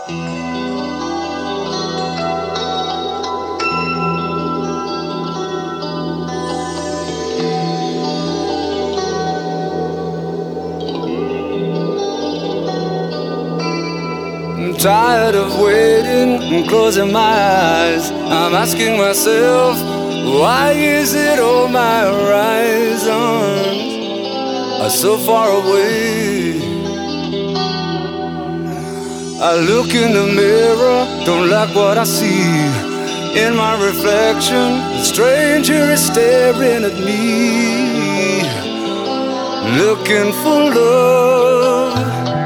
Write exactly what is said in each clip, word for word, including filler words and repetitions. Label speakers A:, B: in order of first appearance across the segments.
A: I'm tired of waiting and closing my eyes. I'm asking myself, why is it all my horizons are so far away? I look in the mirror, don't like what I see. In my reflection, a stranger is staring at me, looking for love.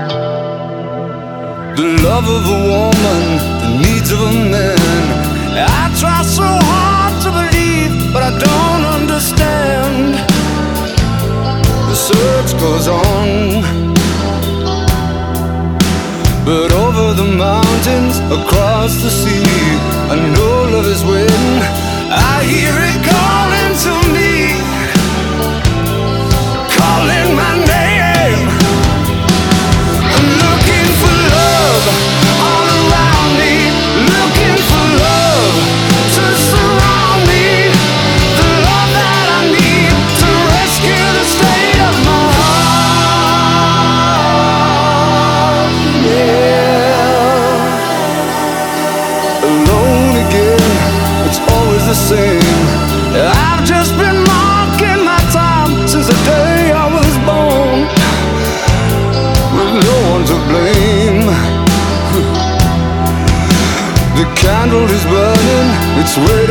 A: The love of a woman, the needs of a man. I try so hard to believe, but I don't understand. The search goes on, but over the mountains, across the sea, I know love is waiting. I hear it calling to me, calling my name. I'm looking for love all around me, looking for love to surround me, the love that I need to rescue the state of my heart. Yeah. Alone again, it's always the same. I've just been marking my time since the day I was born, with no one to blame. The candle is burning, it's waiting.